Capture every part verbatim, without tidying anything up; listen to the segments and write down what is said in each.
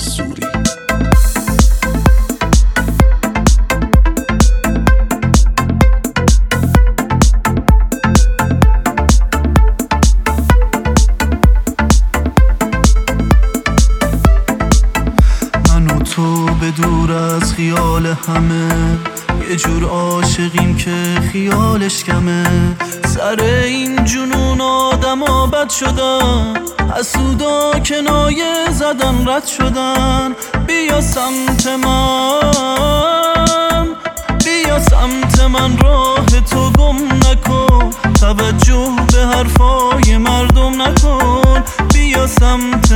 منصوری. من و تو به دور از خیال همه، یه جور عاشقیم که خیالش کمه. سر این جنون آدما بد شدن، حسودا کنایه زدن رد شدن. بیا سمت من، بیا سمت من، راه تو گم نکن، توجه به حرفای مردم نکن. بیا سمت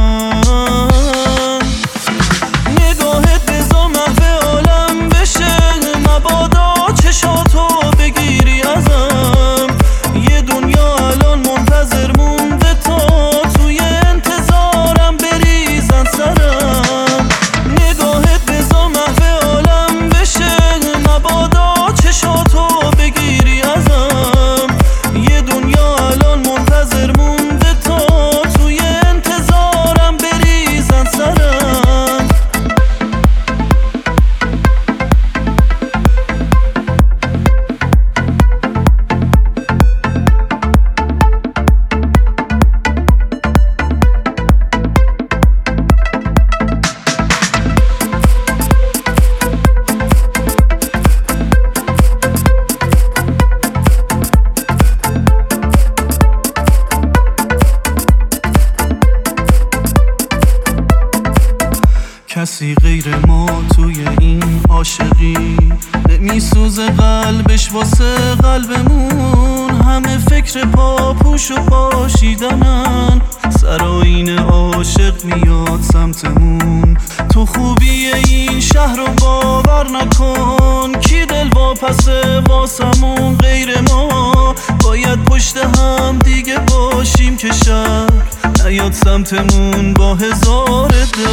من، نگاهت بزا محو عالم بشه، مبادا چشاتو بگیری ازم. یه دنیا الان منتظر مونده تا توی انتظارم بریزن سرم. نگاهت بزا محو عالم بشه، مبادا چشاتو بگیری ازم. یه دنیا الان منتظر مونده تا توی انتظارم بریزن سرم. کسی غیر ما توی این عاشقی، نمیسوزه قلبش واسه قلبمون. همه فکر پاپوش و پاشیدنن، سر آیین عاشق میاد سمتمون. تو خوبی این شهر رو باور نکن، کی دل واپسه واسمون غیر ما. باید پشت هم دیگه باشیم که شهر نیاد سمتمون با هزار دل.